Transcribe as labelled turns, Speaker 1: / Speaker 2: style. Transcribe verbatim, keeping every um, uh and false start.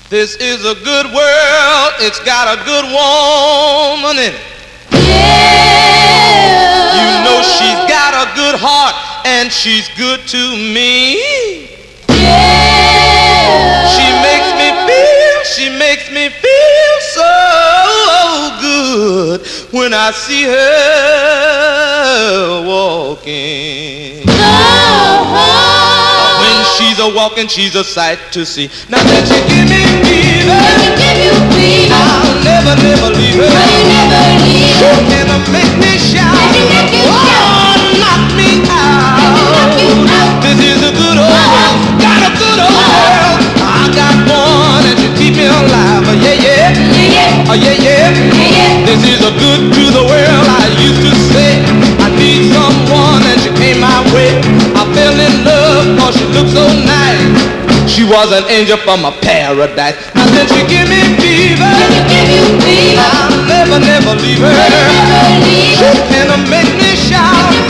Speaker 1: This is a good world, it's got a good woman in it.
Speaker 2: Yeah.
Speaker 1: You know she's got a good heart and she's good to me.
Speaker 2: Yeah.
Speaker 1: She makes me feel, she makes me feel so good when I see her walking.
Speaker 2: Oh.
Speaker 1: When she's a walking, she's a sight to see. Now that you give me fever,
Speaker 2: give you fever,
Speaker 1: I'll never, never leave her.
Speaker 2: No, you never leave her.
Speaker 1: She can make me shout,
Speaker 2: Make you
Speaker 1: oh, knock me out.
Speaker 2: knock you out.
Speaker 1: This is a good old world, got a good old world. I got one and she keep me alive. Oh, yeah, yeah,
Speaker 2: Yeah, yeah.
Speaker 1: oh, yeah, yeah.
Speaker 2: Yeah, yeah.
Speaker 1: This is a good to the world. I used to say I need someone and she came my way. I fell in love cause she looked so nice. She was an angel from a paradise. Now then she give me fever,
Speaker 2: Give you fever,
Speaker 1: I'll never, never leave her.
Speaker 2: never leave
Speaker 1: She
Speaker 2: her.
Speaker 1: can make me shout,